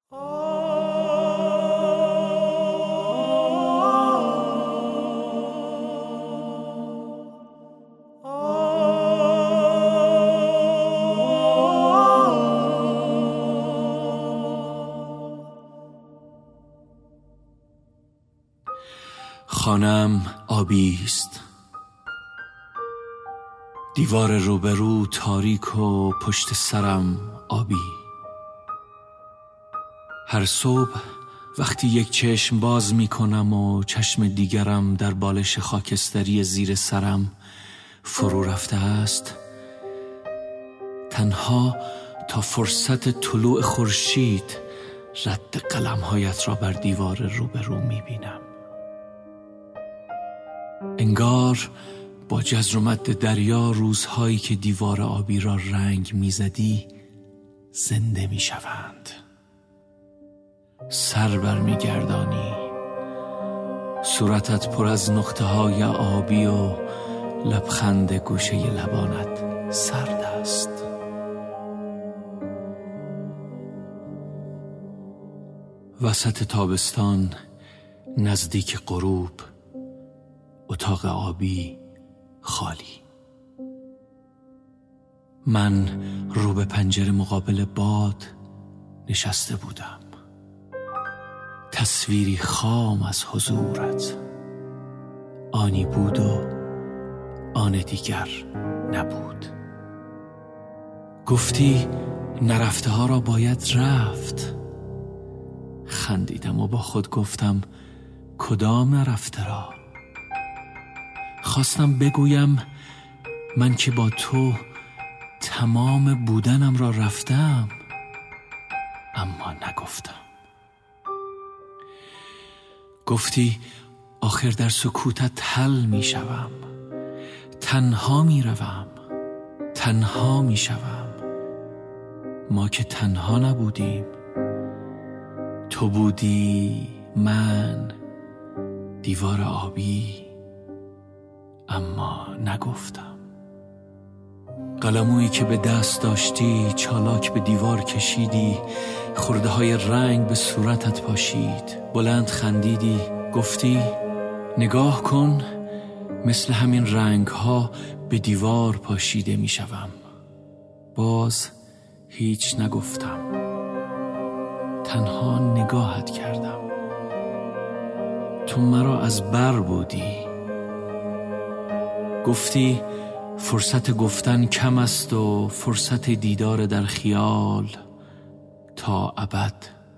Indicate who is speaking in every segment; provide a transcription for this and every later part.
Speaker 1: خانم آبیست، دیوار روبرو تاریک و پشت سرم آبی. هر صبح وقتی یک چشم باز می کنم و چشم دیگرم در بالش خاکستری زیر سرم فرو رفته است، تنها تا فرصت طلوع خورشید رد قلم‌هایت را بر دیوار روبرو می بینم. انگار با جزر و مد دریا روزهایی که دیوار آبی را رنگ میزدی زنده میشوند. سر برمیگردانی، صورتت پر از نقطه های آبی و لبخند گوشه لبانت سرد است. وسط تابستان نزدیک غروب، اتاق آبی خالی. من رو به پنجره مقابل باد نشسته بودم. تصویری خام از حضورت، آنی بود و آن دیگر نبود. گفتی نرفته ها را باید رفت. خندیدم و با خود گفتم کدام نرفته را؟ خواستم بگویم من که با تو تمام بودنم را رفتم، اما نگفتم. گفتی آخر در سکوتت حل می شوم، تنها می روم، تنها می شوم. ما که تنها نبودیم، تو بودی، من، دیوار آبی، اما نگفتم. قلمویی که به دست داشتی چالاک به دیوار کشیدی، خرده های رنگ به صورتت پاشید. بلند خندیدی، گفتی نگاه کن، مثل همین رنگ ها به دیوار پاشیده می شوم. باز هیچ نگفتم، تنها نگاهت کردم. تو مرا از بر بودی. گفتی فرصت گفتن کم است و فرصت دیدار در خیال تا ابد.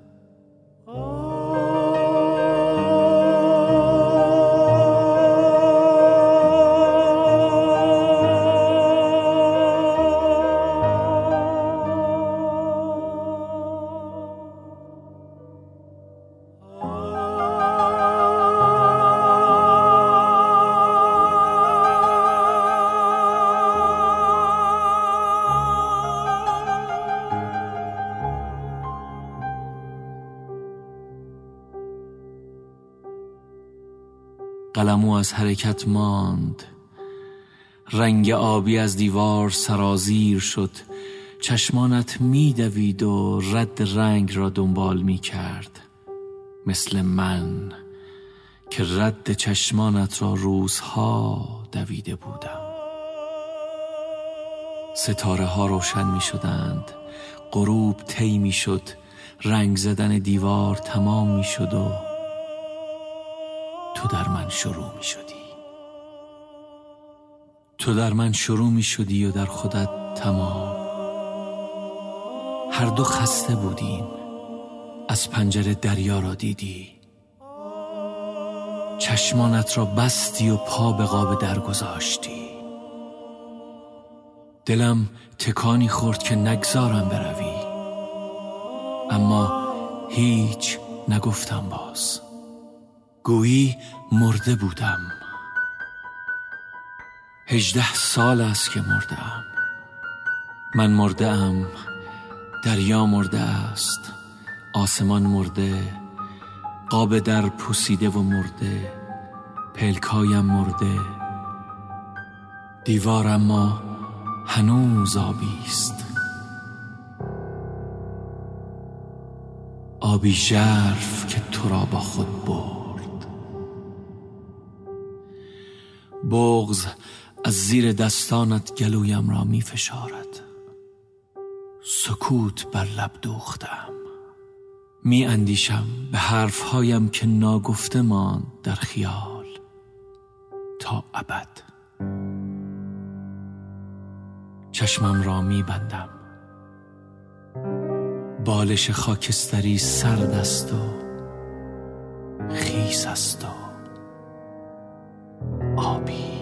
Speaker 1: قلمو از حرکت ماند، رنگ آبی از دیوار سرازیر شد. چشمانت میدوید و رد رنگ را دنبال میکرد، مثل من که رد چشمانت را روزها دویده بودم. ستاره ها روشن میشدند، غروب طی میشد، رنگ زدن دیوار تمام میشد و تو در من شروع می شدی. تو در من شروع می شدی و در خودت تمام. هر دو خسته بودیم. از پنجره دریا را دیدی، چشمانت را بستی و پا به قاب در گذاشتی. دلم تکانی خورد که نگذارم بروی، اما هیچ نگفتم. باز گویی مرده بودم. 18 سال است که مردم. من مرده ام، دریا مرده است، آسمان مرده، قاب در پوسیده و مرده، پلکایم مرده، دیوار اما هنوز آبی است. آبی ژرف که تو را با خود برد. بغض از زیر دستانت گلویم را می فشارد. سکوت بر لب دوختم. می اندیشم به حرفهایم که ناگفته ماند در خیال تا ابد. چشمم را می بندم. بالش خاکستری سرد است و خیس است و آبی.